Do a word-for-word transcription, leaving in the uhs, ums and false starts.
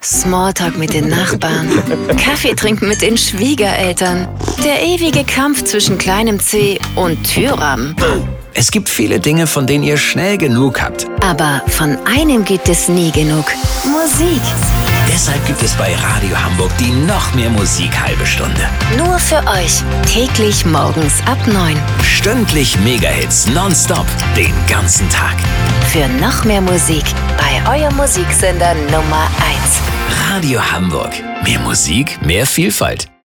Smalltalk mit den Nachbarn, Kaffee trinken mit den Schwiegereltern, der ewige Kampf zwischen kleinem C und Türrahmen. Es gibt viele Dinge, von denen ihr schnell genug habt. Aber von einem gibt es nie genug. Musik. Deshalb gibt es bei Radio Hamburg die noch mehr Musik halbe Stunde. Nur für euch. Täglich morgens ab neun. Stündlich Megahits nonstop den ganzen Tag. Für noch mehr Musik bei eurem Musiksender Nummer eins. Radio Hamburg. Mehr Musik, mehr Vielfalt.